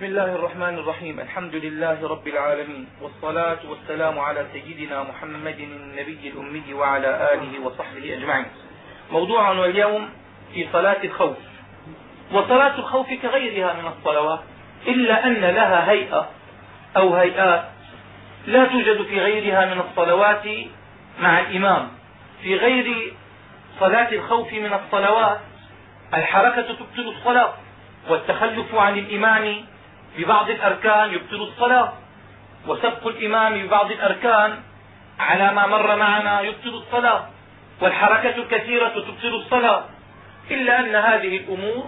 بسم الله الرحمن الرحيم. الحمد لله رب العالمين، والصلاة والسلام على سيدنا محمد النبي الأمي وعلى آله وصحبه أجمعين. موضوعنا اليوم في صلاة الخوف. وصلاة الخوف كغيرها من الصلوات، إلا أن لها هيئة أو هيئات لا توجد في غيرها من الصلوات مع الإمام. في غير صلاة الخوف من الصلوات الحركة تبطل الصلاة، والتخلف عن الإمام ببعض الأركان يبطل الصلاة، وسبق الإمام ببعض الأركان على ما مر معنا يبطل الصلاة، والحركة الكثيرة تبطل الصلاة. إلا أن هذه الأمور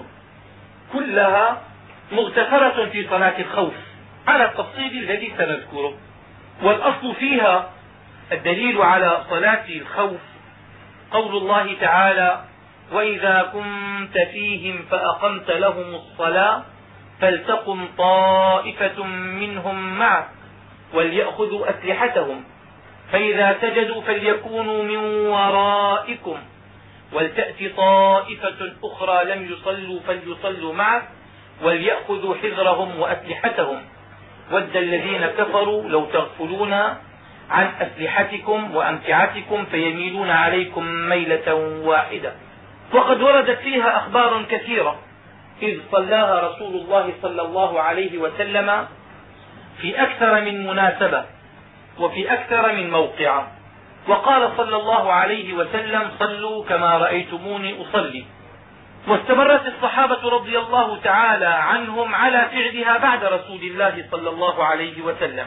كلها مغتفرة في صلاة الخوف على التفصيل الذي سنذكره. والأصل فيها الدليل على صلاة الخوف قول الله تعالى: وإذا كنت فيهم فأقمت لهم الصلاة فلتقم طائفة منهم معك وليأخذوا أسلحتهم فإذا سجدوا فليكونوا من ورائكم ولتأت طائفة أخرى لم يصلوا فليصلوا معك وليأخذوا حذرهم وأسلحتهم ود الذين كفروا لو تغفلون عن أسلحتكم وأمتعتكم فيميلون عليكم ميلة واحدة. وقد وردت فيها أخبار كثيرة، إذ صلاها رسول الله صلى الله عليه وسلم في أكثر من مناسبة وفي أكثر من موقع، وقال صلى الله عليه وسلم: صلوا كما رأيتموني أصلي. واستمرت الصحابة رضي الله تعالى عنهم على فعلها بعد رسول الله صلى الله عليه وسلم.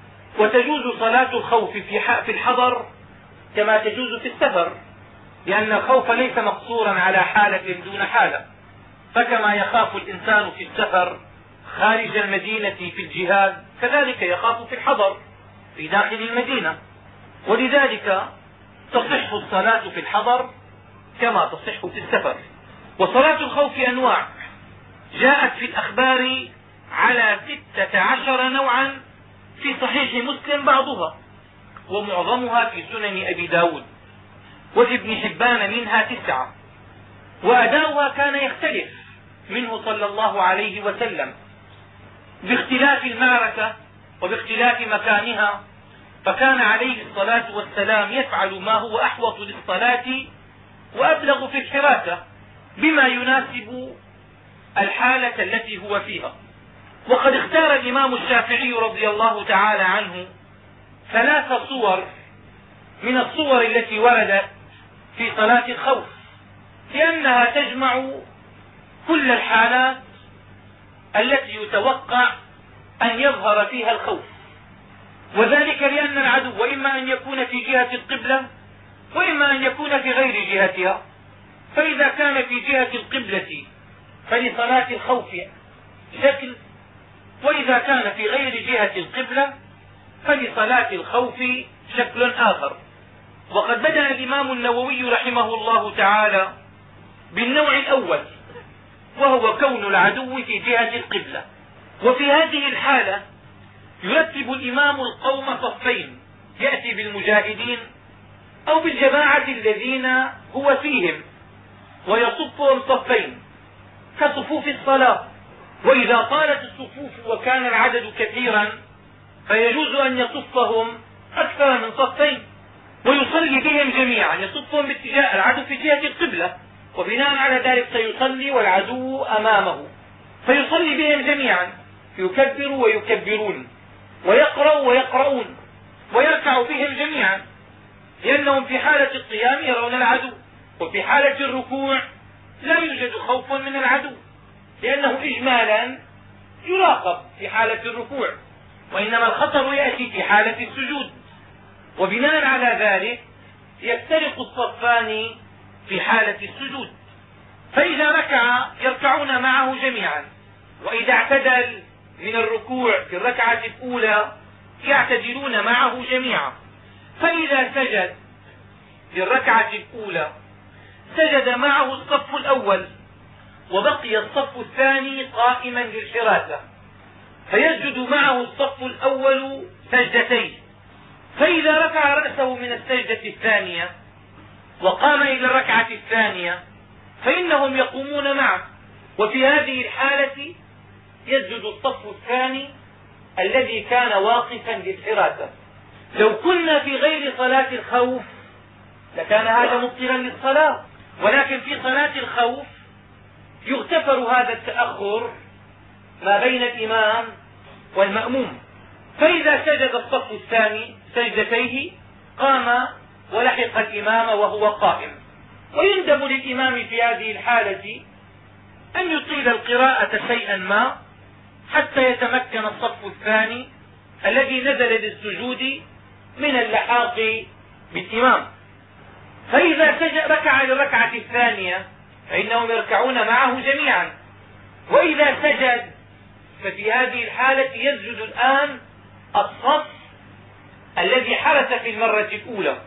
وتجوز صلاة الخوف في الحضر كما تجوز في السفر، لأن الخوف ليس مقصورا على حالة دون حالة، فكما يخاف الإنسان في السفر خارج المدينة في الجهاد كذلك يخاف في الحضر في داخل المدينة. ولذلك تصح الصلاة في الحضر كما تصح في السفر. وصلاة الخوف أنواع جاءت في الأخبار على 16 نوعا في صحيح مسلم بعضها، ومعظمها في سنن أبي داود، وفي ابن حبان منها 9. وأداؤها كان يختلف منه صلى الله عليه وسلم باختلاف المعركة وباختلاف مكانها، فكان عليه الصلاة والسلام يفعل ما هو أحوط للصلاة وأبلغ في الحراسة بما يناسب الحالة التي هو فيها. وقد اختار الإمام الشافعي رضي الله تعالى عنه 3 صور من الصور التي وردت في صلاة الخوف، لأنها تجمع كل الحالات التي يتوقع أن يظهر فيها الخوف، وذلك لأن العدو إما أن يكون في جهة القبلة وإما أن يكون في غير جهتها. فإذا كان في جهة القبلة فلصلاة الخوف شكل، وإذا كان في غير جهة القبلة فلصلاة الخوف شكل آخر. وقد بدأ الإمام النووي رحمه الله تعالى بالنوع الأول، وهو كون العدو في جهة القبلة. وفي هذه الحالة يرتب الإمام القوم صفين، يأتي بالمجاهدين أو بالجماعة الذين هو فيهم ويصفهم صفين كصفوف الصلاة. وإذا طالت الصفوف وكان العدد كثيرا فيجوز أن يصفهم أكثر من صفين ويصلي بهم جميعا، يصفهم باتجاه العدو في جهة القبلة، وبناء على ذلك سيصلي والعدو أمامه فيصلي بهم جميعا، يكبر ويكبرون ويقرأ ويقرؤون ويركع بهم جميعا، لأنهم في حالة القيام يرون العدو، وفي حالة الركوع لا يوجد خوف من العدو لأنه إجمالا يراقب في حالة الركوع، وإنما الخطر يأتي في حالة السجود. وبناء على ذلك يفترق الصفان في حالة السجود، فإذا ركع يركعون معه جميعا، وإذا اعتدل من الركوع في الركعة الأولى يعتدلون معه جميعا. فإذا سجد في الركعة الأولى سجد معه الصف الأول، وبقي الصف الثاني قائما للحراسة فيسجد معه الصف الأول سجدتين. فإذا رفع رأسه من السجدة الثانية وقام إلى الركعة الثانية فإنهم يقومون معه، وفي هذه الحالة يسجد الصف الثاني الذي كان واقفا للحراسة. لو كنا في غير صلاة الخوف لكان هذا مبطلا للصلاة، ولكن في صلاة الخوف يغتفر هذا التأخر ما بين الإمام والمأموم. فإذا سجد الصف الثاني سجدتيه قام ولحق الإمام وهو قائم. ويندب للإمام في هذه الحالة أن يطيل القراءة شيئا ما حتى يتمكن الصف الثاني الذي نزل للسجود من اللحاق بالإمام. فإذا ركع للركعة الثانية فإنهم يركعون معه جميعا. وإذا سجد ففي هذه الحالة يسجد الآن الصف الذي حرس في المرة الأولى،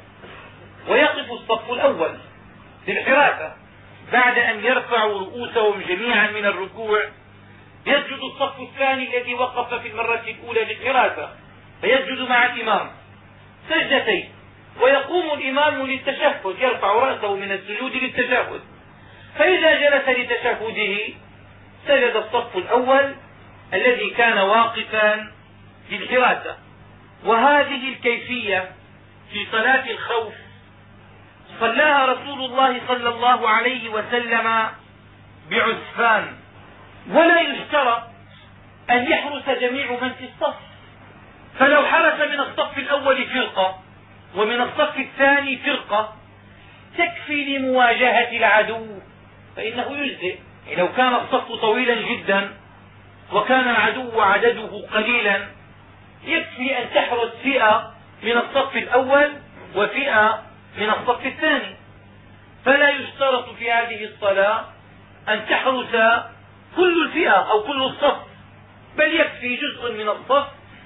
ويقف الصف الأول للحراسة. بعد أن يرفعوا رؤوسهم جميعا من الركوع يسجد الصف الثاني الذي وقف في المرة الأولى للحراسة، فيسجد مع الإمام سجدتين، ويقوم الإمام للتشهد، يرفع رأسه من السجود للتشهد. فإذا جلس لتشهده سجد الصف الأول الذي كان واقفا للحراسة. وهذه الكيفية في صلاة الخوف صلاها رسول الله صلى الله عليه وسلم بعسفان، ولا يشترط أن يحرس جميع من في الصف. فلو حرس من الصف الأول فرقة ومن الصف الثاني فرقة تكفي لمواجهة العدو فإنه يجزئ. لو كان الصف طويلا جدا وكان العدو عدده قليلا يكفي أن تحرس فئة من الصف الأول وفئة من الصف الثاني. فلا يشترط في هذه الصلاة أن تحرس كل الفئة أو كل الصف، بل يكفي جزء من الصف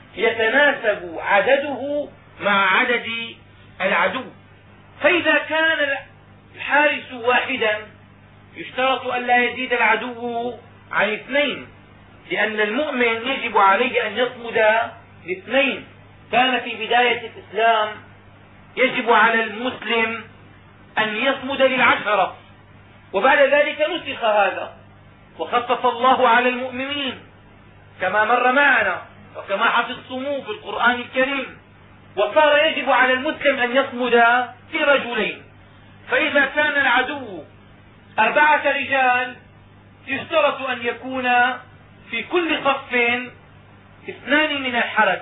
يتناسب عدده مع عدد العدو. فإذا كان الحارس واحدا يشترط أن لا يزيد العدو عن 2، لأن المؤمن يجب عليه أن يصمد ل2. كان في بداية الإسلام يجب على المسلم أن يصمد ل10، وبعد ذلك نسخ هذا وخفف الله على المؤمنين كما مر معنا وكما حفظتموه في القرآن الكريم، وصار يجب على المسلم أن يصمد ل2. فإذا كان العدو 4 رجال يشترط أن يكون في كل صف 2 من الحرس،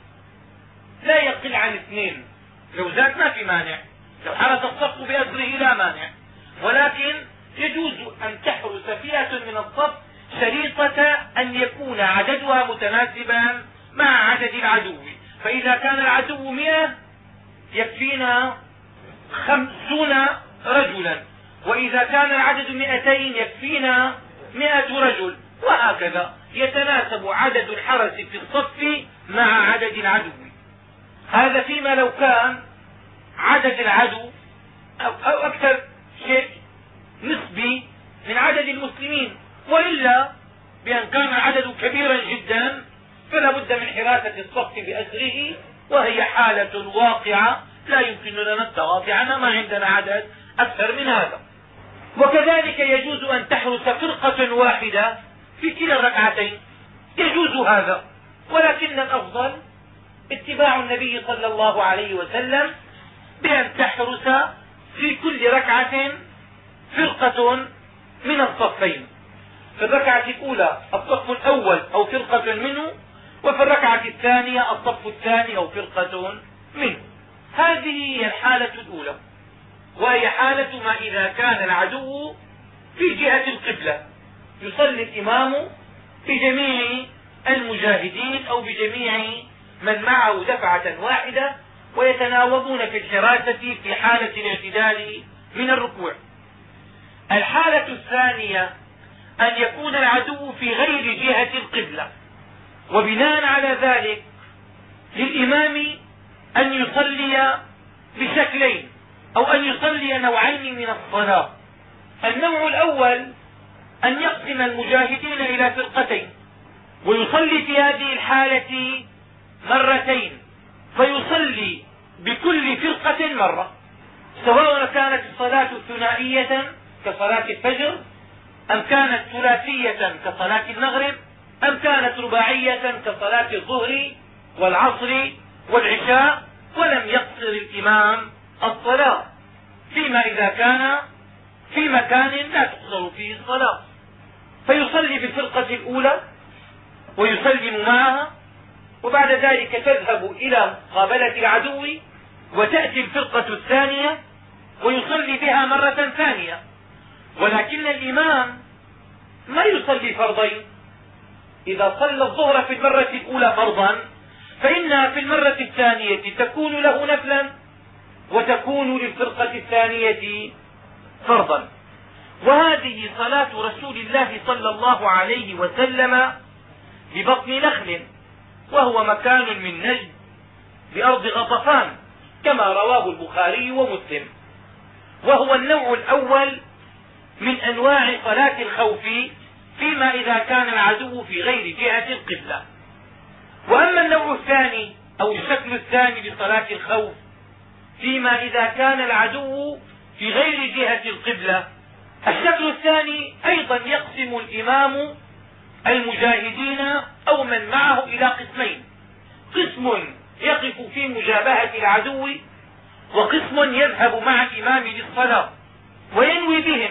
لا يقل عن 2. لو زاد ما في مانع، لو حرس الصف بأسره لا مانع، ولكن يجوز أن تحرس فئة من الصف شريطة أن يكون عددها متناسبا مع عدد العدو. فإذا كان العدو 100 يكفينا 50 رجلا، وإذا كان العدد 200 يكفينا 100 رجل، وهكذا يتناسب عدد الحرس في الصف مع عدد العدو. هذا فيما لو كان عدد العدو أو أكثر شيء نسبي من عدد المسلمين، وإلا بأن كان العدد كبيرا جدا فلا بد من حراسة الصف بأسره، وهي حالة واقعة لا يمكننا التغاضي عنها، ما عندنا عدد أكثر من هذا. وكذلك يجوز أن تحرس فرقة واحدة في كلا الركعتين، يجوز هذا، ولكن الأفضل اتباع النبي صلى الله عليه وسلم بأن تحرس في كل ركعة فرقة من الصفين. في الركعة الأولى الصف الأول أو فرقة منه، وفي الركعة الثانية الصف الثاني أو فرقة منه. هذه هي الحالة الأولى، وهي حالة ما إذا كان العدو في جهة القبلة يصلي الإمام بجميع المجاهدين أو بجميع من معه دفعة واحدة، ويتناوبون في الحراسة في حالة الاعتدال من الركوع. الحالة الثانية أن يكون العدو في غير جهة القبلة، وبناء على ذلك للإمام أن يصلي بشكلين أو أن يصلي نوعين من الصلاة. النوع الأول أن يقسم المجاهدين إلى فرقتين ويصلي في هذه الحالة مرتين، فيصلي بكل فرقة مرة، سواء كانت الصلاة ثنائية كصلاة الفجر أم كانت ثلاثية كصلاة المغرب أم كانت رباعية كصلاة الظهر والعصر والعشاء ولم يقصر الإمام الصلاة، فيما إذا كان في مكان لا تقصر فيه الصلاة، فيصلي بالفرقة الأولى ويسلم معها، وبعد ذلك تذهب إلى مقابلة العدو وتأتي الفرقة الثانية ويصلي بها مرة ثانية. ولكن الإمام ما يصلي فرضين. إذا صلى الظهر في المرة الأولى فرضا فإنها في المرة الثانية تكون له نفلا وتكون للفرقة الثانية فرضا. وهذه صلاة رسول الله صلى الله عليه وسلم ببطن نخل، وهو مكان من نجد بأرض غطفان كما رواه البخاري ومسلم، وهو النوع الأول من أنواع صلاة الخوف فيما إذا كان العدو في غير جهة القبلة. وأما النوع الثاني أو الشكل الثاني لصلاة الخوف فيما إذا كان العدو في غير جهة القبلة، الشكل الثاني أيضا يقسم الإمام المجاهدين أو من معه إلى قسمين: قسم يقف في مجابهة العدو، وقسم يذهب مع الإمام للصلاة وينوي بهم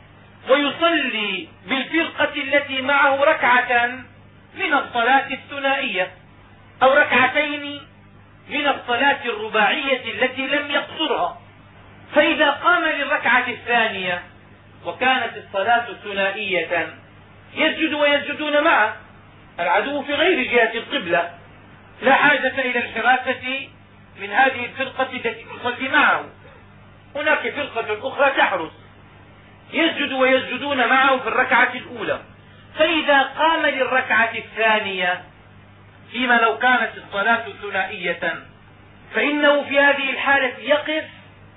ويصلي بالفرقة التي معه ركعة من الصلاة الثنائية أو ركعتين من الصلاة الرباعية التي لم يقصرها. فإذا قام للركعة الثانية وكانت الصلاة ثنائية يسجد ويسجدون معه، العدو في غير جهة القبلة، لا حاجة إلى الحراسة من هذه الفرقة التي تصلي معه، هناك فرقة أخرى تحرس، يسجد ويسجدون معه في الركعة الأولى. فإذا قام للركعة الثانية فيما لو كانت الصلاة ثنائية فإنه في هذه الحالة يقف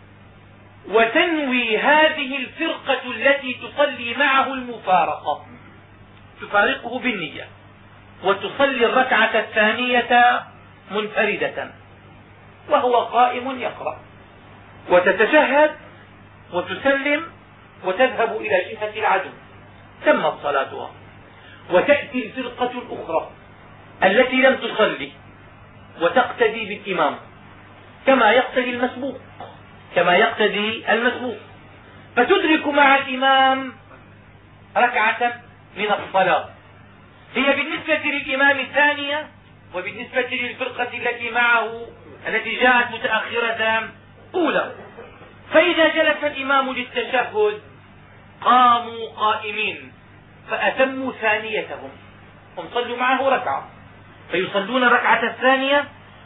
وتنوي هذه الفرقة التي تصلي معه المفارقة، تفارقه بالنية وتصلي الركعة الثانية منفردة وهو قائم يقرأ، وتتشهد وتسلم وتذهب إلى جهة العدو، تمت صلاتها. وتأتي الفرقة الأخرى التي لم تصلي وتقتدي بالإمام كما يقتدي المسبوق، فتدرك مع الإمام ركعة من الصلاة، هي بالنسبة للإمام الثانية وبالنسبة للفرقة التي معه التي جاءت متأخرة أولى. فإذا جلس الإمام للتشهد قاموا قائمين فأتموا ثانيتهم، هم صلوا معه ركعة فيصلون الركعة الثانية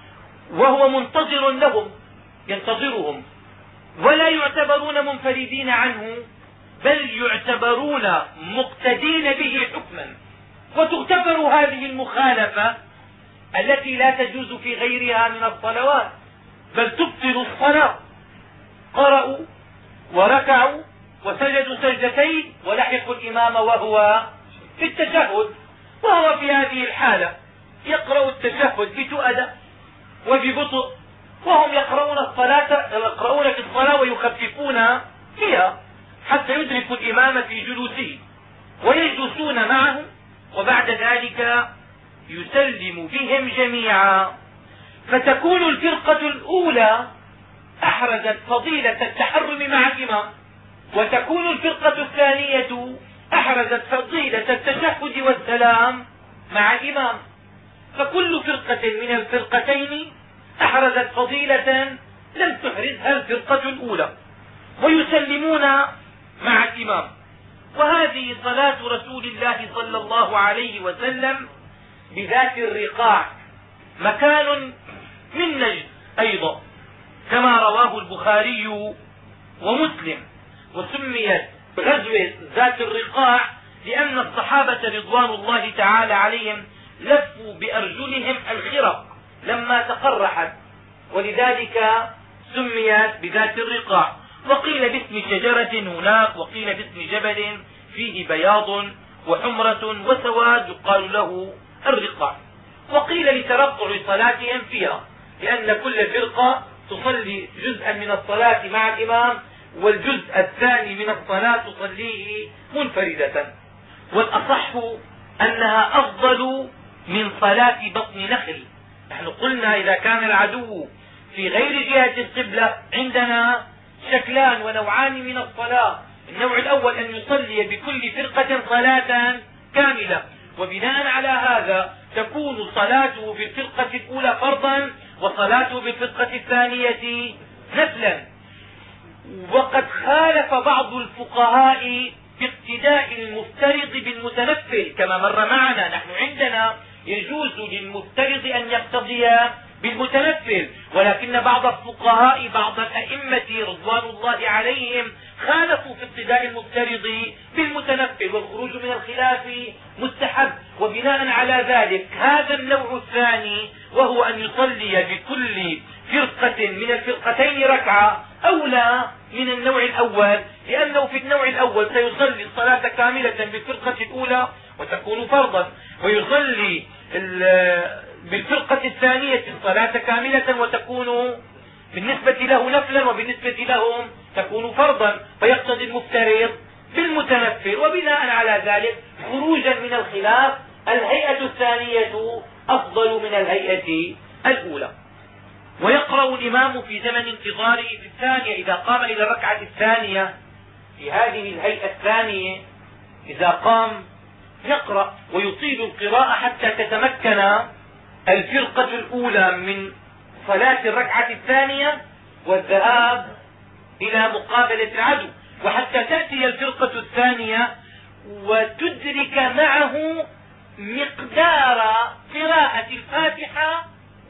وهو منتظر لهم ينتظرهم، ولا يعتبرون منفردين عنه بل يعتبرون مقتدين به حكما، وتغتفر هذه المخالفة التي لا تجوز في غيرها من الصلوات بل تبطل الصلاة. قرأوا وركعوا وسجدوا سجدتين ولحقوا الإمام وهو في التشهد، وهو في هذه الحالة يقرأ التشهد بتؤدة وببطء، وهم يقرؤون في الصلاة ويخففون فيها حتى يدركوا الإمام في جلوسه ويجلسون معه، وبعد ذلك يسلم بهم جميعا. فتكون الفرقة الأولى أحرزت فضيلة التحرم مع الإمام، وتكون الفرقة الثانية أحرزت فضيلة التشهد والسلام مع الإمام. فكل فرقة من الفرقتين أحرزت فضيلة لم تحرزها الفرقة الأولى، ويسلمون مع الإمام. وهذه صلاة رسول الله صلى الله عليه وسلم بذات الرقاع، مكان من نجد أيضا كما رواه البخاري ومسلم. وسميت غزوة ذات الرقاع لأن الصحابة رضوان الله تعالى عليهم لفوا بأرجلهم الخرق لما تقرحت، ولذلك سميت بذات الرقاع. وقيل باسم شجرة هناك، وقيل باسم جبل فيه بياض وحمرة وسواد يقال له الرقاع، وقيل لترقع صلاتهم فيها لأن كل فرقة تصلي جزءا من الصلاة مع الإمام والجزء الثاني من الصلاة تصليه منفردة. والأصح أنها أفضل من صلاة بطن نخل. نحن قلنا إذا كان العدو في غير جهة القبلة عندنا شكلان ونوعان من الصلاة. النوع الأول أن يصلي بكل فرقة صلاة كاملة، وبناء على هذا تكون صلاته في الفرقة الأولى فرضا وصلاته بالفرقة الثانية نفلا. وقد خالف بعض الفقهاء في اقتداء المفترض بالمتنفل كما مر معنا. نحن عندنا يجوز للمفترض أن يقتضي بالمتنفل، ولكن بعض الفقهاء بعض الأئمة رضوان الله عليهم خالفوا في اقتداء المفترض بالمتنفل، والخروج من الخلاف مستحب. وبناء على ذلك هذا النوع الثاني وهو أن يصلي بكل فرقة من الفرقتين ركعة أولى من النوع الأول، لأنه في النوع الأول سيصلي الصلاة كاملة بالفرقة الأولى وتكون فرضا، ويصلي بالفرقة الثانية الصلاة كاملة وتكون بالنسبة له نفلا وبالنسبة لهم تكون فرضا، فيقتضي المفترض بالمتنفل. وبناء على ذلك خروجا من الخلاف الهيئة الثانية أفضل من الهيئة الأولى. ويقرأ الإمام في زمن انتظاره في الثانية إذا قام إلى الركعة الثانية في هذه الهيئة الثانية، إذا قام يقرأ ويطيل القراءة حتى تتمكن الفرقة الأولى من صلاة الركعة الثانية والذهاب إلى مقابلة العدو، وحتى تأتي الفرقة الثانية وتدرك معه مقدار قراءة الفاتحة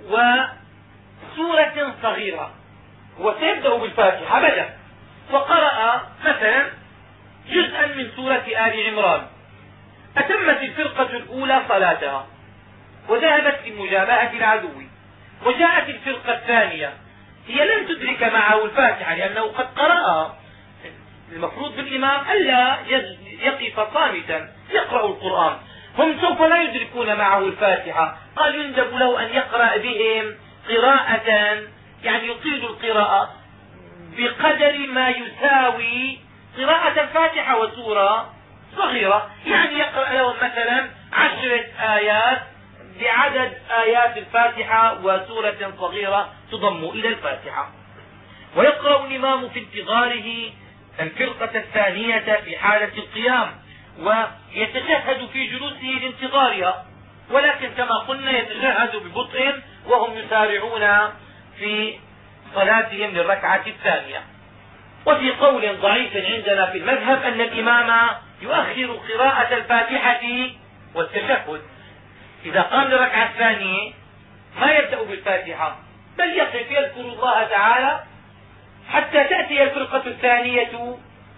وسورة صغيرة. وسيبدأ بالفاتحة بدأ وقرأ مثلا جزءا من سورة آل عمران، أتمت الفرقة الأولى صلاتها وذهبت لمجابهة العدو، وجاءت الفرقة الثانية هي لن تدرك معه الفاتحة لأنه قد قرأها. المفروض بالإمام ألا يقف صامتا يقرأ القرآن، هم سوف لا يدركون معه الفاتحة، قال يندب له أن يقرأ بهم قراءة يعني يطيل القراءة بقدر ما يساوي قراءة الفاتحة وسورة صغيرة، يعني يقرأ لهم مثلا 10 آيات بعدد آيات الفاتحة وسورة صغيرة تضم إلى الفاتحة. ويقرأ الإمام في انتظاره الفرقة الثانية في حالة القيام، ويتشهد في جلوسه لانتظارها، ولكن كما قلنا يتشهد ببطء وهم يسارعون في صلاتهم للركعة الثانية. وفي قول ضعيف عندنا في المذهب أن الإمام يؤخر قراءة الفاتحة والتشهد، إذا قام للركعة الثانية ما يبدأ بالفاتحة بل يقف يذكر الله تعالى حتى تأتي الفرقة الثانية،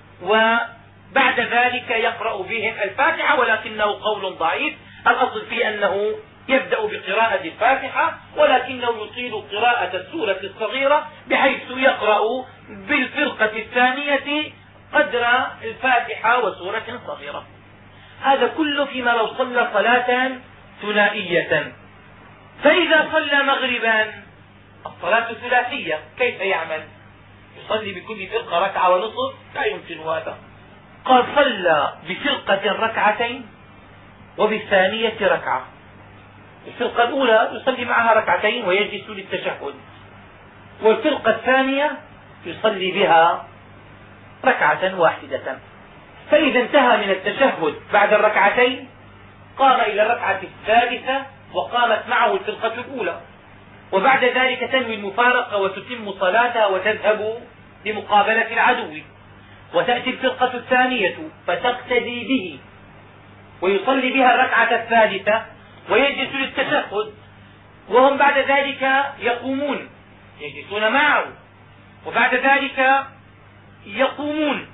وبعد ذلك يقرأ بهم الفاتحة، ولكنه قول ضعيف. الأصل فيه أنه يبدأ بقراءة الفاتحة ولكنه يطيل قراءة السورة الصغيرة بحيث يقرأ بالفرقة الثانية قدر الفاتحة وسورة صغيرة. هذا كله فيما لو صلى صلاة ثنائية. فإذا صلى مغربا الصلاة ثلاثية كيف يعمل؟ يصلي بكل فرقة ركعة ونصف؟ لا يمكن هذا. قال صلى بفرقة ركعتين وبالثانية ركعة. الفرقة الأولى يصلي معها ركعتين ويجلس للتشهد، والفرقة الثانية يصلي بها ركعة واحدة. فإذا انتهى من التشهد بعد الركعتين قام إلى الركعة الثالثة وقامت معه الفرقة الأولى، وبعد ذلك تنوي المفارقة وتتم صلاتها وتذهب لمقابلة العدو، وتأتي الفرقة الثانية فتقتدي به ويصلي بها الركعة الثالثة ويجلس للتشهد، وهم بعد ذلك يقومون يجلسون معه، وبعد ذلك يقومون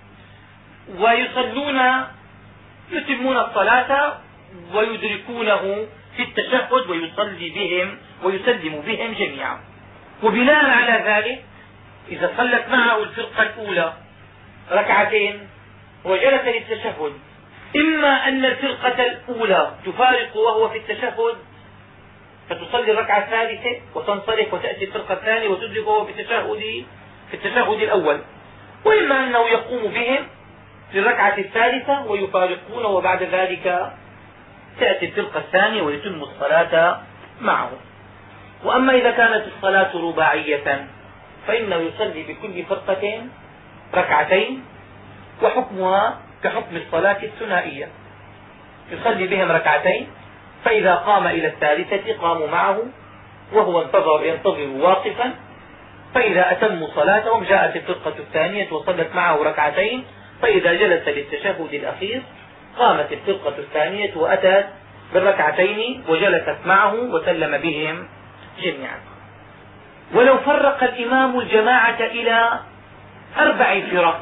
ويصلون يتمون الصلاة ويدركونه في التشهد ويصلي بهم ويسلم بهم جميعا. وبناء على ذلك إذا صلت معه الفرقة الأولى ركعتين وجلس للتشهد، إما أن الفرقة الأولى تفارق وهو في التشهد فتصلي الركعة الثالثة وتنصرف وتأتي الفرقة الثانية وتدرك وهو في التشهد الأول، وإما أنه يقوم بهم للركعة الثالثة ويفارقون وبعد ذلك تأتي الفرقة الثانية ويتم الصلاة معه. وأما إذا كانت الصلاة رباعية فإنه يصلي بكل فرقة ركعتين، وحكمها كحكم الصلاة الثنائية، يصلي بهم ركعتين، فإذا قام إلى الثالثة قاموا معه وهو ينتظر واقفا، فإذا أتموا صلاتهم جاءت الفرقة الثانية وصلت معه ركعتين، فإذا جلس للتشهد الأخير قامت الفرقة الثانية وأتت بالركعتين وجلست معه وسلم بهم جميعا. ولو فرق الإمام الجماعة إلى 4 فرق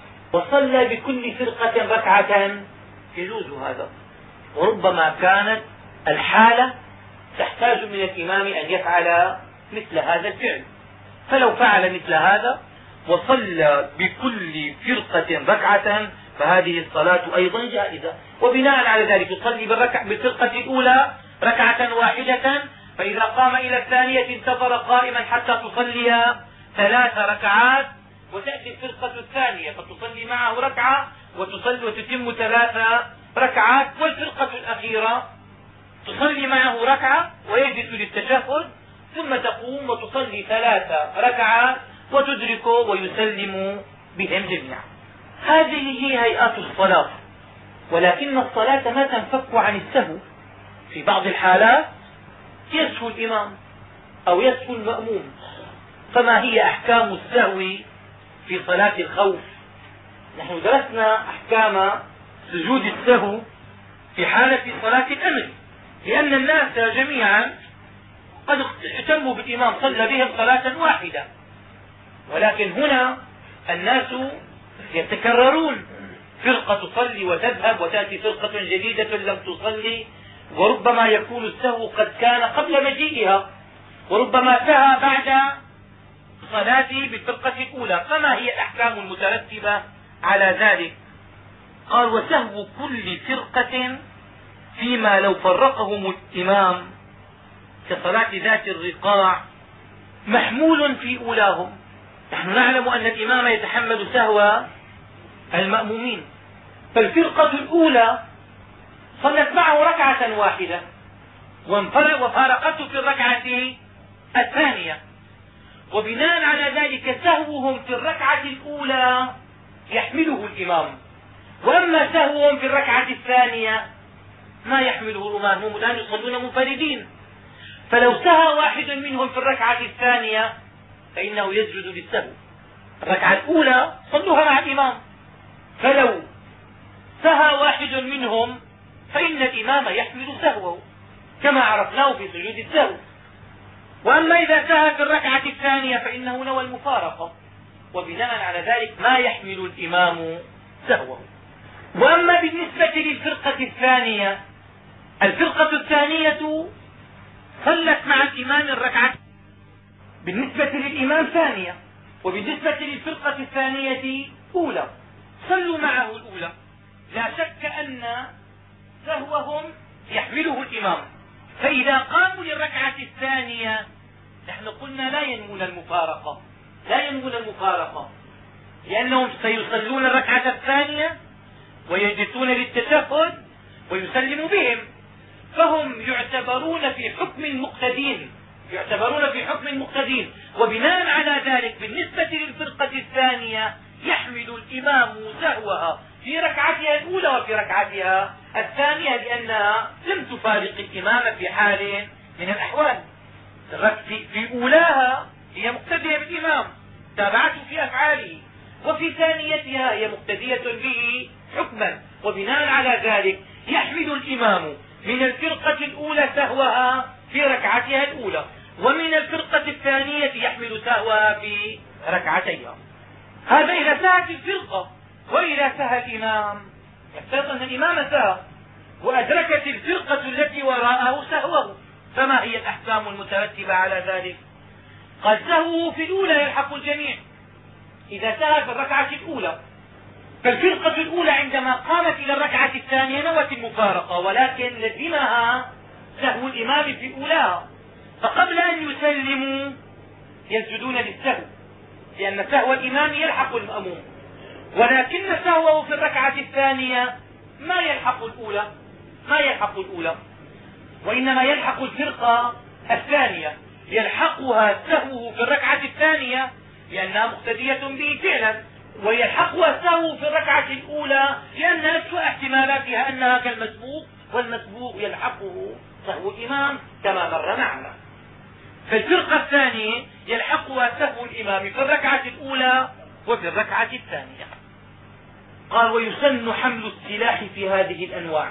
وصلى بكل فرقة ركعة يجوز هذا، وربما كانت الحالة تحتاج من الإمام أن يفعل مثل هذا الفعل، فلو فعل مثل هذا وصلى بكل فرقة ركعة فهذه الصلاة أيضا جائزة. وبناء على ذلك يصلي بالفرقة الأولى ركعة واحدة، فإذا قام إلى الثانية انتظر قائما حتى تصلي 3 ركعات، وتأتي الفرقة الثانية فتصلي معه ركعة وتتم 3 ركعات، والفرقة الأخيرة تصلي معه ركعة ويجلس للتشهد، ثم تقوم وتصلي 3 ركعات وتدرك ويسلم بهم جميعا. هذه هي هيئات الصلاة، ولكن الصلاة ما تنفك عن السهو. في بعض الحالات يسهو الإمام أو يسهو المأموم، فما هي أحكام السهو في صلاة الخوف؟ نحن درسنا أحكام سجود السهو في حالة صلاة الأمر، لأن الناس جميعا قد اهتموا بالإمام صلى بهم صلاة واحدة، ولكن هنا الناس يتكررون، فرقة تصلي وتذهب وتأتي فرقة جديدة لم تصلي، وربما يكون السهو قد كان قبل مجيئها، وربما سهى بعد صلاته بالفرقة الأولى. فما هي الأحكام المترتبة على ذلك؟ قال: وسهو كل فرقة فيما لو فرقهم الإمام كصلاة ذات الرقاع محمول في أولاهم. نحن نعلم أن الإمام يتحمل سهو المأمومين، فالفرقة الأولى صلت معه ركعة واحدة وفارقته في الركعة الثانية، وبناء على ذلك سهوهم في الركعة الأولى يحمله الإمام، وأما سهوهم في الركعة الثانية ما يحمله المأموم، الآن يصلون منفردين، فلو سهى واحد منهم في الركعة الثانية فإنه يسجد للسهو. الركعة الأولى صلوها مع الإمام، فلو سهى واحد منهم فإن الإمام يحمل سهوه كما عرفناه في سجود السهو. وأما إذا سهى في الركعة الثانية فإنه نوى المفارقة، وبناء على ذلك ما يحمل الإمام سهوه. وأما بالنسبة للفرقة الثانية، الفرقة الثانية صلت مع الإمام الركعة بالنسبة للإمام ثانية، وبالنسبة للفرقة الثانية أولى، صلوا معه الأولى، لا شك أن سهوهم يحمله الإمام، فإذا قاموا للركعة الثانية نحن قلنا لا ينمون المفارقة، لأنهم سيصلون الركعة الثانية ويجلسون للتشهد ويسلم بهم، فهم يعتبرون في حكم المقتدين، وبناء على ذلك بالنسبة للفرقة الثانية يحمل الإمام سهوها في ركعتها الأولى وفي ركعتها الثانية، لأنها لم تفارق الإمام في حال من الأحوال. في أولاها هي مقتدية بالإمام، تابعته في أفعاله، وفي ثانيتها هي مقتدية به حكما، وبناء على ذلك يحمل الإمام من الفرقة الأولى سهوها في ركعتها الأولى، ومن الفرقة الثانية يحمل سهوها في ركعتيها. هذا إذا سهت الفرقة. وإذا سهى الإمام يفترض أن الإمام سهى وأدركت الفرقة التي وراءه سهوه، فما هي الأحكام المترتبة على ذلك؟ قد سهوه في الأولى يلحق الجميع إذا سهى في الركعة الأولى، فالفرقة الأولى عندما قامت إلى الركعة الثانية نوت المفارقة، ولكن لزمها سهو الإمام في أولاها، فقبل أن يسلموا يسجدون للسهو، لأن سهو الإمام يلحق المأموم، ولكن سهوه في الركعة الثانية ما يلحق الأولى، ما يلحق الأولى، وإنما يلحق الفرقة الثانية، يلحقها سهوه في الركعة الثانية لأنها مقتدية به فعلا، ويلحقها سهوه في الركعة الأولى لأن أسوأ احتمالاتها أنها كالمسبوق، والمسبوق يلحقه سهو الإمام كما مر معنا. فالفرقة الثانية يلحقها سهو الإمام في الركعة الأولى وفي الركعة الثانية. قال: ويسن حمل السلاح في هذه الأنواع،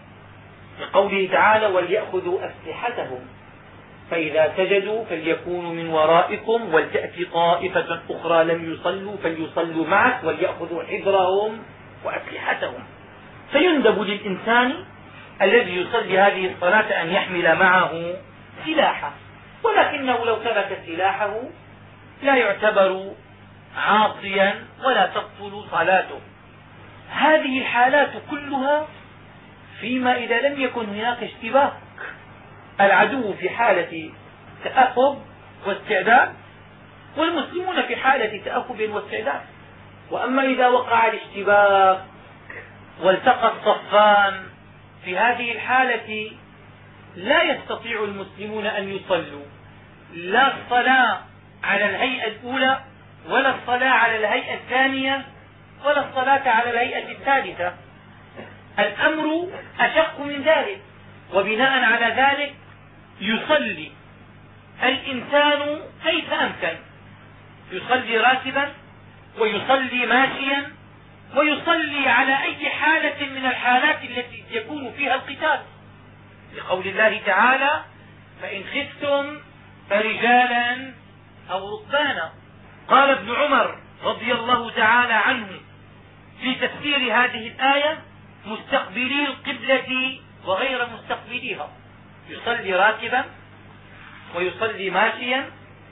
لقوله تعالى: وليأخذوا أسلحتهم فإذا سجدوا فليكونوا من ورائكم ولتأتي طائفة أخرى لم يصلوا فليصلوا معك وليأخذوا حذرهم وأسلحتهم. فيندب للإنسان الذي يصلي هذه الصلاة أن يحمل معه سلاحه، ولكنه لو ترك سلاحه لا يعتبر عاصيا ولا تبطل صلاته. هذه الحالات كلها فيما إذا لم يكن هناك اشتباك، العدو في حالة تأهب واستعداد والمسلمون في حالة تأهب واستعداد. وأما إذا وقع الاشتباك والتقى الصفان في هذه الحالة لا يستطيع المسلمون أن يصلوا لا الصلاة على الهيئة الأولى ولا الصلاة على الهيئة الثانية ولا الصلاة على الهيئة الثالثة. الأمر أشق من ذلك، وبناء على ذلك يصلي الإنسان كيف أمكن، يصلي راكبا ويصلي ماشيا ويصلي على أي حالة من الحالات التي يكون فيها القتال، لقول الله تعالى: فإن خفتم فرجالا أو ركبانا. قال ابن عمر رضي الله تعالى عنه في تفسير هذه الآية: مستقبلي القبلة وغير مستقبليها، يصلي راكبا ويصلي ماشيا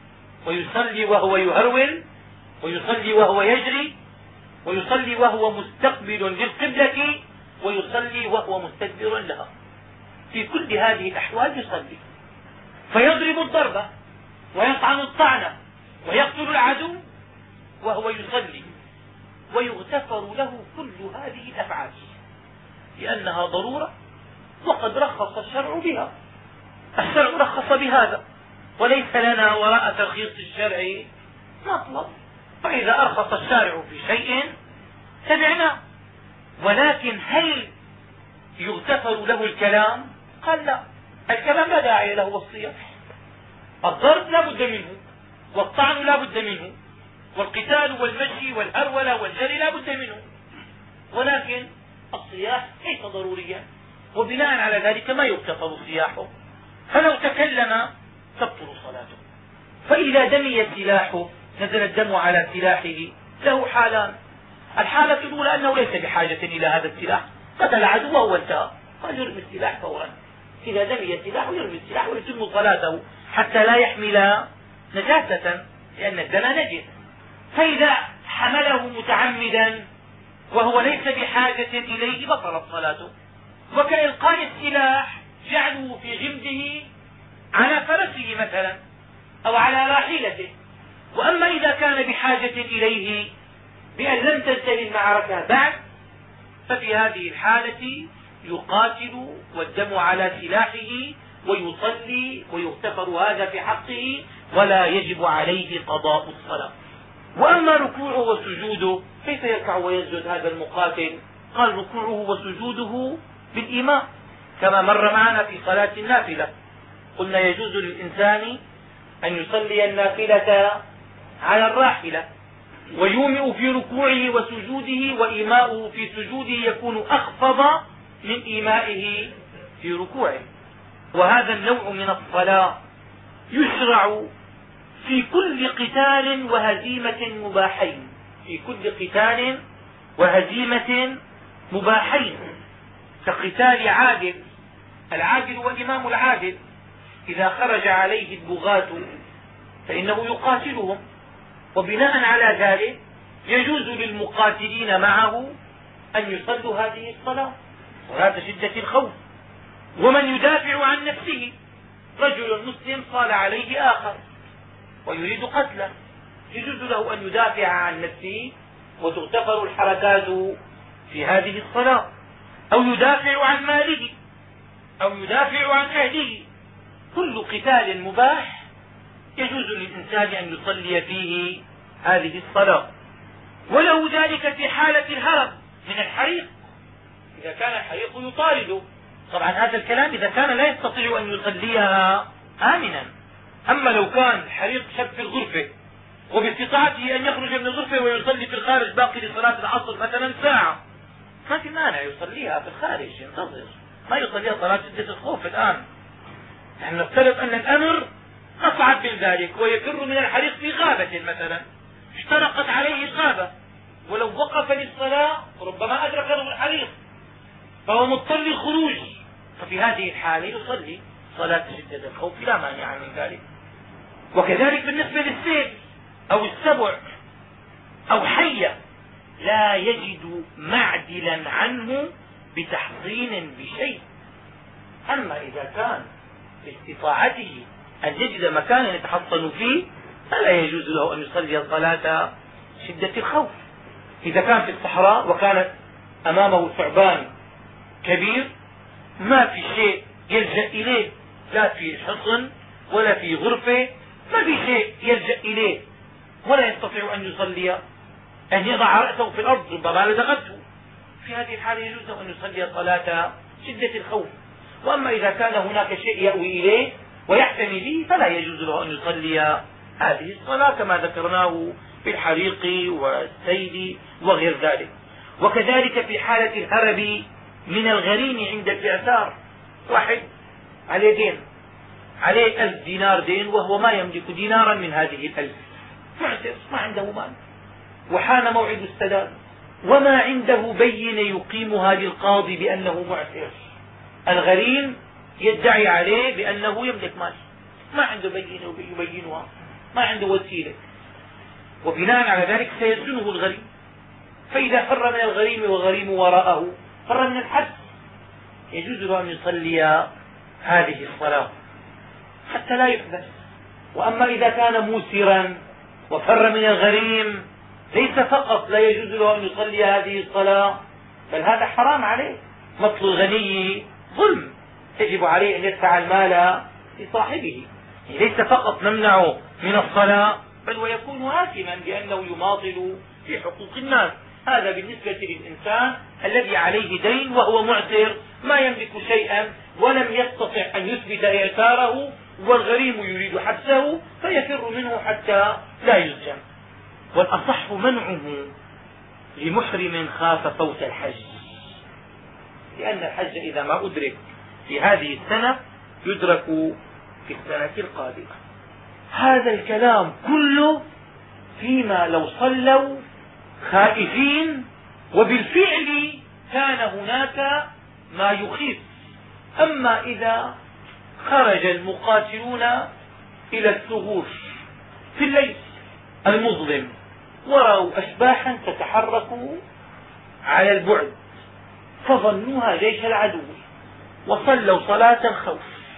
ويصلي وهو يهرول ويصلي وهو يجري ويصلي وهو مستقبل للقبلة ويصلي وهو مستدبر لها. في كل هذه الأحوال يصلي، فيضرب الضربة ويطعن الطعنة ويقتل العدو وهو يصلي، ويغتفر له كل هذه الأفعال لأنها ضرورة وقد رخص الشرع بها. الشرع رخص بهذا وليس لنا وراء ترخيص الشرع مطلب، فإذا أرخص الشارع في شيء تبعناه. ولكن هل يغتفر له الكلام؟ قال لا، الكلام لا داعي له، والصياح الضرب لا بد منه والطعن لا بد منه والقتال والمشي والهرولة والجري لا بد منه، ولكن الصياح ليس ضروريا، وبناء على ذلك ما يغتفر صياحه، فلو تكلم تبطل صلاته. فإذا دمي سلاحه، نزل الدم على سلاحه، له حالان: الحالة الأولى أنه ليس بحاجة إلى هذا السلاح، قتل عدوه وانتهى، قال يرمي السلاح فورا. إذا دمي سلاحه يرمي السلاح ويتم صلاته حتى لا يحمل نجاسة، لأن الدم نجس. فإذا حمله متعمدا وهو ليس بحاجة إليه بطلت صلاته، وكإلقاء السلاح جعله في غمده على فرسه مثلا أو على راحلته. وأما إذا كان بحاجة إليه بأن لم تنتهي المعركة بعد، ففي هذه الحالة يقاتل والدم على سلاحه ويصلي ويغتفر هذا في حقه ولا يجب عليه قضاء الصلاة. وأما ركوعه وسجوده، كيف يركع ويسجد هذا المقاتل؟ قال: ركوعه وسجوده بالإيماء كما مر معنا في صلاة النافلة. قلنا يجوز للإنسان أن يصلي النافلة على الراحلة ويومئ في ركوعه وسجوده، وإيماؤه في سجوده يكون أخفض من إيمائه في ركوعه. وهذا النوع من الصلاة يشرع في كل قتال وهزيمة مباحين، في كل قتال وهزيمة مباحين، كقتال عادل. العادل والإمام العادل إذا خرج عليه البغاة فإنه يقاتلهم، وبناء على ذلك يجوز للمقاتلين معه أن يصلوا هذه الصلاة، صلاة شدة الخوف. ومن يدافع عن نفسه، رجل مسلم صال عليه آخر ويريد قتله، يجوز له أن يدافع عن نفسه وتغتفر الحركات في هذه الصلاة. أو يدافع عن ماله، أو يدافع عن أهله. كل قتال مباح يجوز للإنسان أن يصلي فيه هذه الصلاة، وله ذلك في حالة الهرب من الحريق، إذا كان الحريق يطارده. طبعا هذا الكلام إذا كان لا يستطيع أن يصليها آمنا. أما لو كان الحريق شب في الغرفة وباستطاعته أن يخرج من الغرفة ويصلي في الخارج باقي لصلاة العصر مثلا ساعة، ما في مانع يصليها في الخارج، ينتظر، ما يصليها صلاة شدة الخوف الآن. نحن نفترض أن الأمر أصعب من ذلك، ويفر من الحريق في غابة مثلا، اشترقت عليه الغابة، ولو وقف للصلاة ربما أدركه الحريق، فهو مضطر للخروج، ففي هذه الحالة يصلي صلاة شدة الخوف لا مانع من ذلك. وكذلك بالنسبة للسيل أو السبع أو حية، لا يجد معدلا عنه بتحصين بشيء. أما إذا كان باستطاعته أن يجد مكانا يتحصن فيه فلا يجوز له أن يصلي صلاة شدة الخوف. إذا كان في الصحراء وكانت أمامه ثعبان كبير ما في شيء يلجأ إليه، لا في حصن ولا في غرفة، ما في شيء يلجأ إليه ولا يستطيع أن يصلي، أن يضع رأسه في الأرض ربما لدغته، في هذه الحالة يجوز له أن يصلي صلاة شدة الخوف. وأما إذا كان هناك شيء يأوي إليه ويحتمي به فلا يجوز له أن يصلي هذه الصلاة كما ذكرناه في الحريق والسيل وغير ذلك. وكذلك في حالة الهرب من الغريم عند الاعسار، واحد عليه دين، عليه 1000 دينار دين وهو ما يملك دينارا من هذه 1000، معسر ما عنده مال، وحان موعد السداد وما عنده بين يقيمها للقاضي بأنه معسر. الغريم يدعي عليه بأنه يملك مال، ما عنده بينه يبينها، ما عنده وسيلة، وبناء على ذلك سيسجنه الغريم. فإذا فر من الغريم وغريم وراءه فر من الحبس، يجوز له أن يصلي هذه الصلاة حتى لا يحبس. وأما إذا كان موسرا وفر من الغريم ليس فقط لا يجوز له أن يصلي هذه الصلاة، بل هذا حرام عليه. مطل الغني ظلم، يجب عليه أن يدفع المال لصاحبه. ليس فقط نمنعه من الصلاة بل ويكون آثما بأنه يماطل في حقوق الناس. هذا بالنسبة للإنسان الذي عليه دين وهو معسر ما يملك شيئا ولم يستطع أن يثبت إعساره، والغريم يريد حبسه فيفر منه حتى لا يسجن. والأصح منعه لمحرم خاف فوت الحج، لأن الحج إذا ما أدرك في هذه السنة يدرك في السنة القادمة. هذا الكلام كله فيما لو صلوا خائفين وبالفعل كان هناك ما يخيف. أما إذا خرج المقاتلون إلى الثغور في الليل المظلم ورأوا أشباحا تتحرك على البعد فظنوها جيش العدو وصلوا صلاة الخوف،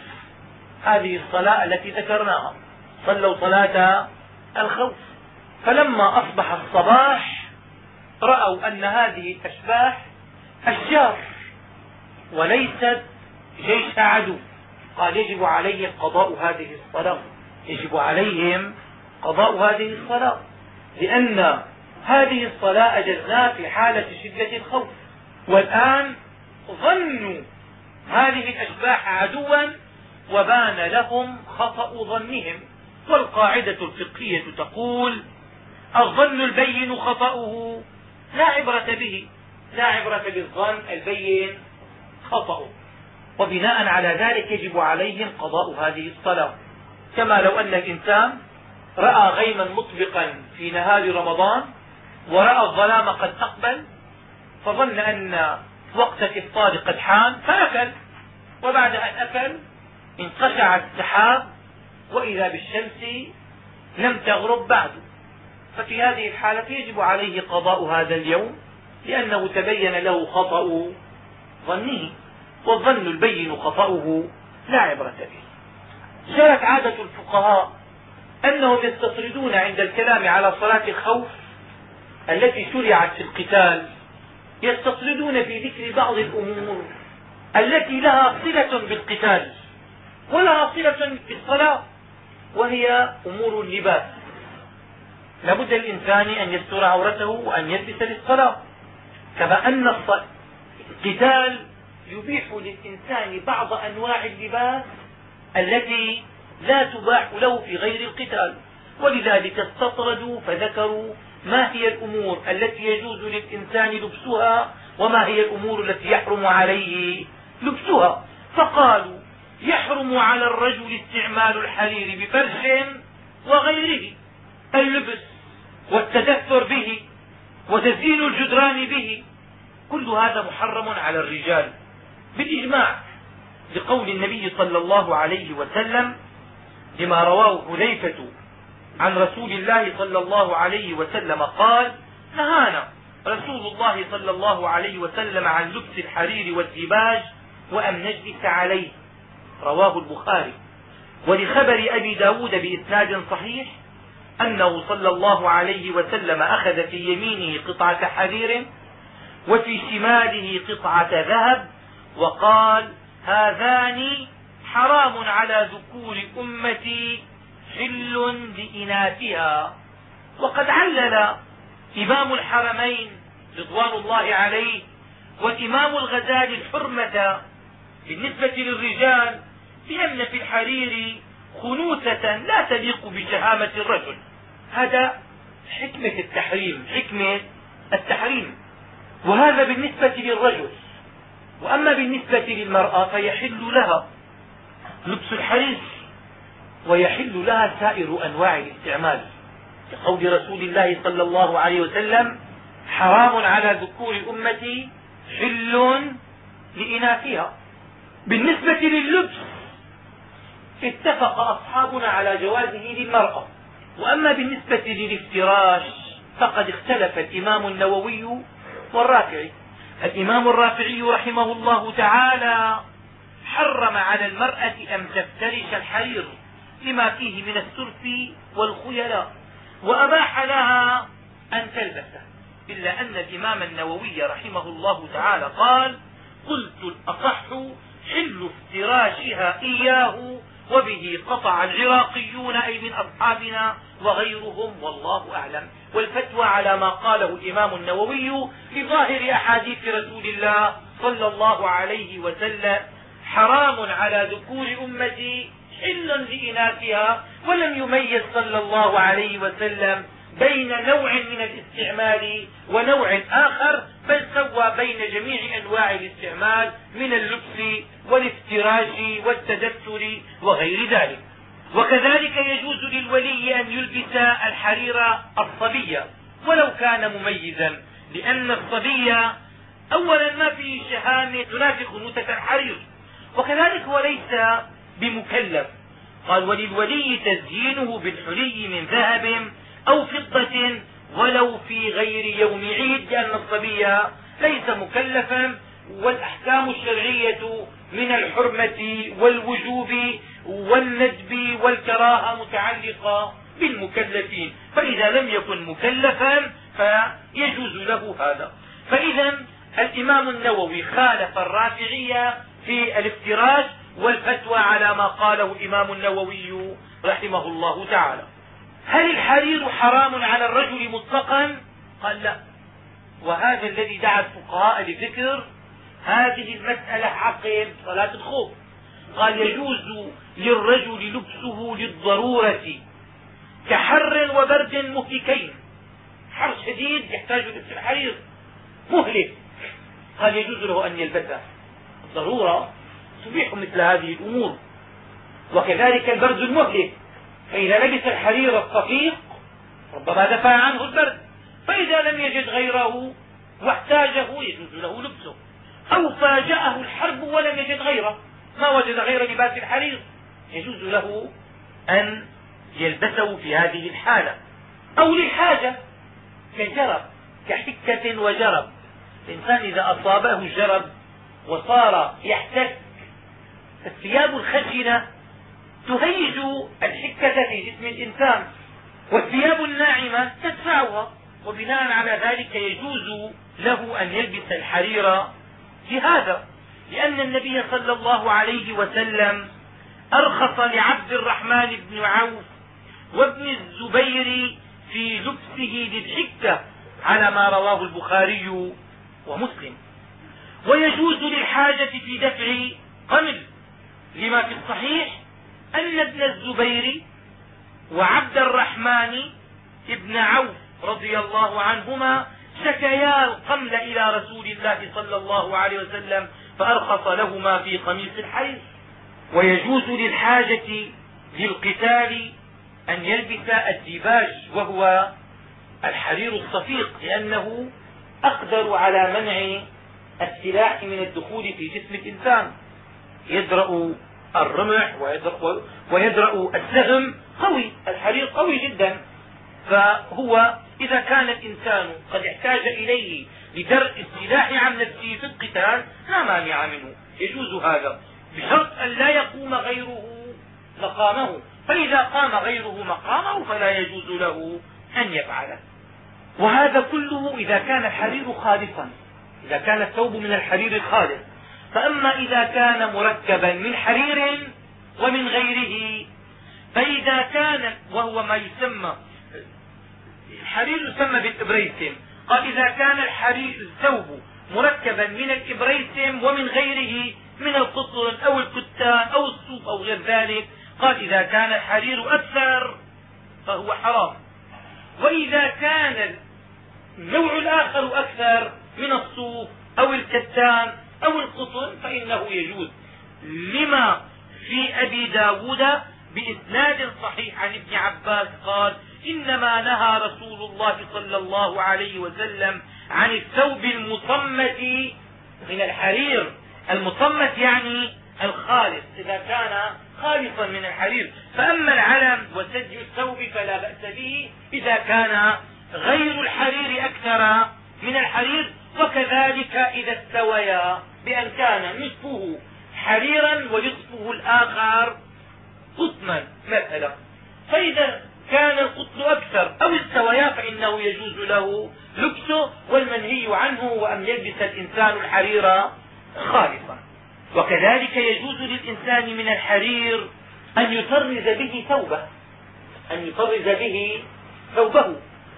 هذه الصلاة التي ذكرناها، صلوا صلاة الخوف، فلما أصبح الصباح رأوا أن هذه الأشباح أشجار وليست جيش عدو، قال يجب عليهم قضاء هذه الصلاة، يجب عليهم قضاء هذه الصلاة، لأن هذه الصلاة أجزناها في حالة شدة الخوف، والآن ظنوا هذه الأشباح عدوا وبان لهم خطأ ظنهم. والقاعدة الفقهية تقول الظن البين خطأه لا عبرة به، لا عبرة بالظن البين خطأه، وبناء على ذلك يجب عليهم قضاء هذه الصلاة. كما لو أن الإنسان رأى غيما مطبقا في نهار رمضان ورأى الظلام قد أقبل فظن أن وقت الإفطار قد حان فأكل، وبعد أن أكل انقشع السحاب وإذا بالشمس لم تغرب بعد، ففي هذه الحالة يجب عليه قضاء هذا اليوم لأنه تبين له خطأ ظنه، والظن البين خطأه لا عبرة به. جرت عادة الفقهاء أنهم يستطردون عند الكلام على صلاة الخوف التي شرعت في القتال، يستطردون في ذكر بعض الأمور التي لها صلة بالقتال ولها صلة بالصلاة، وهي أمور اللباس. لابد الإنسان أن يستر عورته وأن يلبس للصلاة، كما أن القتال يبيح للإنسان بعض أنواع اللباس التي لا تباح له في غير القتال. ولذلك استطردوا فذكروا ما هي الأمور التي يجوز للإنسان لبسها وما هي الأمور التي يحرم عليه لبسها. فقالوا يحرم على الرجل استعمال الحرير بفرش وغيره، اللبس والتدثر به وتزيين الجدران به، كل هذا محرم على الرجال بالإجماع، لقول النبي صلى الله عليه وسلم لما رواه حذيفة عن رسول الله صلى الله عليه وسلم قال: نهانا رسول الله صلى الله عليه وسلم عن لبس الحرير والديباج وأن نجلس عليه، رواه البخاري. ولخبر أبي داود بإسناد صحيح أنه صلى الله عليه وسلم أخذ في يمينه قطعة حرير وفي شماله قطعة ذهب وقال: هذان حرام على ذكور أمتي حل لإناثها. وقد علل إمام الحرمين رضوان الله عليه وإمام الغزالي الحرمة بالنسبة للرجال بأن في الحرير خنوثة لا تليق بشهامة الرجل. هذا حكمة التحريم، وهذا بالنسبة للرجل. وأما بالنسبة للمرأة فيحل لها لبس الحرير ويحل لها سائر أنواع الاستعمال، كقول رسول الله صلى الله عليه وسلم: حرام على ذكور أمتي حل لإناثها. بالنسبة لللبس اتفق أصحابنا على جوازه للمرأة. وأما بالنسبة للافتراش فقد اختلف الإمام النووي والرافعي. الإمام الرافعي رحمه الله تعالى حرم على المرأة أن تفترش الحرير لما فيه من السرف والخيلاء، وأباح لها أن تلبسه، إلا أن الإمام النووي رحمه الله تعالى قال: قلت الأصح حل افتراشها إياه، وبه قطع العراقيون أي من أصحابنا وغيرهم، والله أعلم. والفتوى على ما قاله الإمام النووي بظاهر أحاديث رسول الله صلى الله عليه وسلم: حرام على ذكور أمتي حل لإناثها. ولم يميز صلى الله عليه وسلم بين نوع من الاستعمال ونوع آخر، بل سوى بين جميع أنواع الاستعمال من اللبس والافتراش والتدثر وغير ذلك. وكذلك يجوز للولي أن يلبس الحرير الصبية ولو كان مميزا، لأن الصبي أولا ما فيه شهامة تنافي خنوثة الحرير، وكذلك هو ليس بمكلف. قال: وللولي تزيينه بالحلي من ذهب أو فضة ولو في غير يوم عيد، لأن الصبي ليس مكلفا، والأحكام الشرعية من الحرمة والوجوب والندب والكراهة متعلقة بالمكلفين، فإذا لم يكن مكلفا فيجوز له هذا. فإذا الإمام النووي خالف الرافعية في الافتراش والفتوى على ما قاله الإمام النووي رحمه الله تعالى. هل الحرير حرام على الرجل مطلقا؟ قال لا. وهذا الذي دعا الفقهاء لذكر هذه المسألة عقب صلاة الخوف. قال: يجوز للرجل لبسه للضرورة كحر وبرد مهلكين. حر شديد يحتاج لبس الحرير مهلك، قال يجوز له أن يلبسه، الضرورة تبيح مثل هذه الأمور. وكذلك البرد المهلك، فإذا لبس الحرير الصفيق ربما دفع عنه البرد، فإذا لم يجد غيره واحتاجه يجوز له لبسه. أو فاجأه الحرب ولم يجد غيره، ما وجد غير لباس الحرير، يجوز له أن يلبسه في هذه الحالة. أو للحاجة كجرب، كحكة وجرب. الإنسان إذا أصابه الجرب وصار يحتك، الثياب الخشنة تهيج الحكة في جسم الإنسان، والثياب الناعمة تدفعها، وبناء على ذلك يجوز له أن يلبس الحرير لهذا. لأن النبي صلى الله عليه وسلم أرخص لعبد الرحمن بن عوف وابن الزبير في لبسه للحكة على ما رواه البخاري ومسلم. ويجوز للحاجة في دفع قمل، لما في الصحيح أن ابن الزبير وعبد الرحمن بن عوف رضي الله عنهما شكيا القمل إلى رسول الله صلى الله عليه وسلم فأرخص لهما في قميص الحرير. ويجوز للحاجة للقتال أن يلبس الديباج وهو الحرير الصفيق، لأنه أقدر على منع السلاح من الدخول في جسم الإنسان، يدرأ الرمح ويدرأ السهم، قوي، الحرير قوي جدا. فهو إذا كان الإنسان قد احتاج إليه لدرء السلاح عن نفسه في القتال لا مانع منه، يجوز هذا بشرط أن لا يقوم غيره مقامه، فإذا قام غيره مقامه فلا يجوز له أن يفعله. وهذا كله إذا كان الحرير خالصا، إذا كان الثوب من الحرير الخالص. فأما إذا كان مركبا من حرير ومن غيره، فإذا كان وهو ما يسمى الحرير يسمى بالإبريسم، قال إذا كان الحرير الثوب مركبا من الإبريسم ومن غيره من القطن أو الكتان أو الصوف أو غير ذلك، قال إذا كان الحرير أكثر فهو حرام. وإذا كان النوع الآخر أكثر من الصوف أو الكتان أو القطن فإنه يجوز، لما في أبي داود بإسناد صحيح عن ابن عباس قال إنما نهى رسول الله صلى الله عليه وسلم عن الثوب المصمت من الحرير. المصمت يعني الخالص، إذا كان خالصا من الحرير. فأما العلم وسج الثوب فلا بأس به إذا كان غير الحرير أكثر من الحرير، وكذلك إذا استويا بأن كان نصفه حريرا ونصفه الآخر قطنا مثلا، فإذا كان القطن أكثر أو استويا فإنه يجوز له لبسه، والمنهي عنه وأن يلبس الإنسان الحرير خالصا. وكذلك يجوز للإنسان من الحرير أن يطرز به ثوبه، أن يطرز به ثوبه،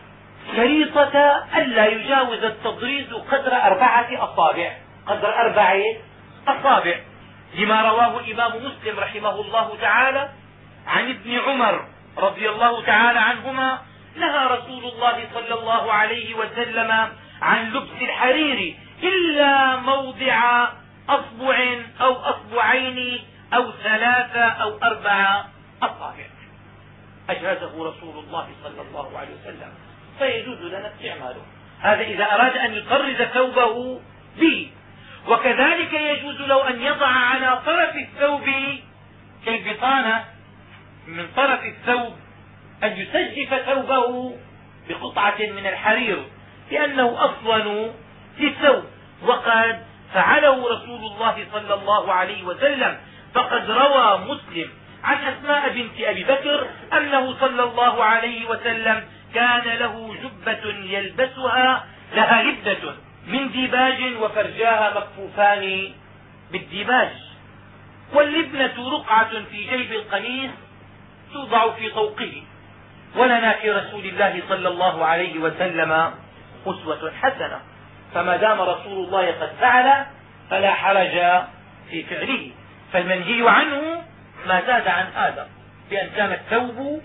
شريطة ألا يجاوز التطريز قدر 4 أصابع، قدر 4 أصابع، لما رواه الإمام مسلم رحمه الله تعالى عن ابن عمر رضي الله تعالى عنهما نهى رسول الله صلى الله عليه وسلم عن لبس الحرير إلا موضع أصبع أو أصبعين أو 3 أو 4 أصابع، أجازه رسول الله صلى الله عليه وسلم، فيجوز لنا استعماله. هذا إذا أراد أن يطرز ثوبه به. وكذلك يجوز له أن يضع على طرف الثوب كالبطانة من طرف الثوب، أن يسجف ثوبه بقطعة من الحرير لأنه أصون للثوب. وقد فعله رسول الله صلى الله عليه وسلم، فقد روى مسلم عن أسماء بنت أبي بكر أنه صلى الله عليه وسلم كان له جبة يلبسها لها لبنة من ديباج وفرجاها مكفوفان بالديباج، واللبنة رقعة في جيب القميص توضع في طوقه. ولنا في رسول الله صلى الله عليه وسلم أسوة حسنة، فما دام رسول الله قد فعل فلا حرج في فعله. فالمنهي عنه ما زاد عن هذا، بأن كان الثوب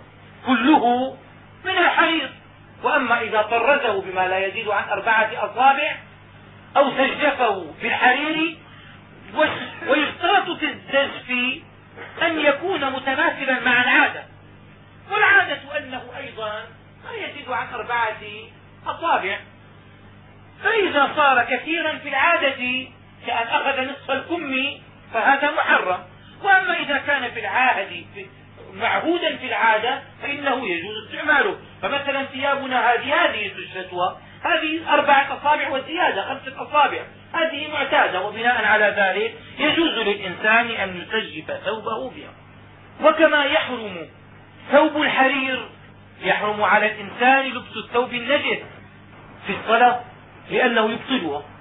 كله من الحرير. وأما إذا طرزه بما لا يزيد عن 4 أصابع أو سجفه بالحرير، ويشترط في الزجف أن يكون متماثلا مع العادة، والعادة أنه أيضا لا يزيد عن 4 أصابع. فإذا صار كثيرا في العادة كأن أخذ نصف الكم فهذا محرم. وأما إذا كان في العهد معهودا في العادة فإنه يجوز استعماله. فمثلا ثيابنا هذه الشتوى هذه 4 أصابع وزيادة 5 أصابع، هذه معتادة، وبناء على ذلك يجوز للإنسان أن يسجف ثوبه بها. وكما يحرم ثوب الحرير يحرم على الإنسان لبس الثوب النجس في الصلاة لأنه يبطلها.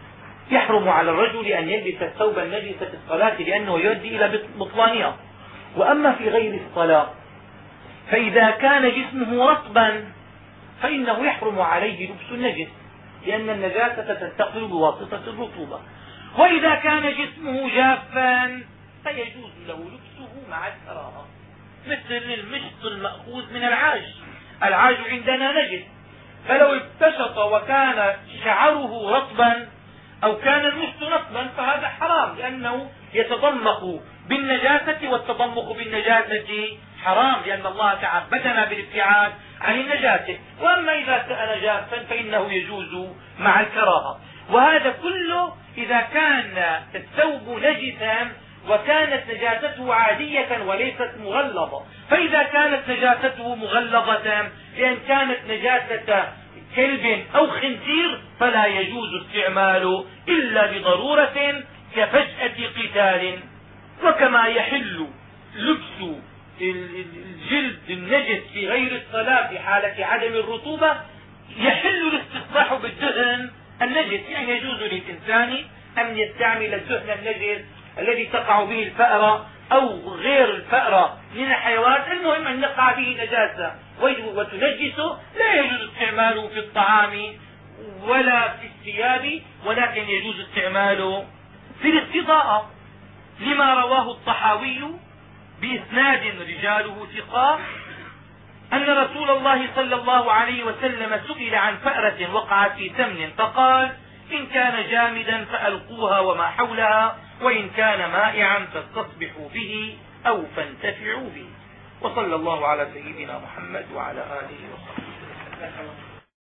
يحرم على الرجل أن يلبس الثوب النجس في الصلاة لأنه يؤدي إلى بطلانها. وأما في غير الصلاة فإذا كان جسمه رطبا فإنه يحرم عليه لبس النجس، لأن النجاسة تنتقل بواسطة الرطوبة. وإذا كان جسمه جافا فيجوز له لبسه مع الكراهة، مثل المشط المأخوذ من العاج. العاج عندنا نجس، فلو ابتشط وكان شعره رطبا أو كان المشط رطبا فهذا حرام، لأنه يتضمخ بالنجاسة، والتضمخ بالنجاسة حرام، لأن الله تعبدنا بالابتعاد عن النجاسة. وأما إذا كان جافا فإنه يجوز مع الكراهة. وهذا كله إذا كان الثوب نجسا وكانت نجاسته عادية وليست مغلظة. فإذا كانت نجاسته مغلظة لأن كانت نجاسة كلب أو خنزير فلا يجوز استعماله إلا بضرورة كفجأة قتال. وكما يحل لبس الجلد النجس في غير الصلاة في حالة عدم الرطوبة، يحل الاستصلاح بالدهن النجس. يعني يجوز للإنسان أن يستعمل الدهن النجس الذي تقع به الفأرة أو غير الفأرة من الحيوانات، المهم أن يقع به نجاسة وتنجسه، لا يجوز استعماله في الطعام ولا في الثياب، ولكن يجوز استعماله في الاستضاءة، لما رواه الطحاوي بإسناد رجاله ثقات أن رسول الله صلى الله عليه وسلم سئل عن فأرة وقعت في سمن فقال: إن كان جامدا فألقوها وما حولها، وإن كان مائعا فاستصبحوا به أو فانتفعوا به. وصلى الله على سيدنا محمد وعلى آله وصحبه وسلم.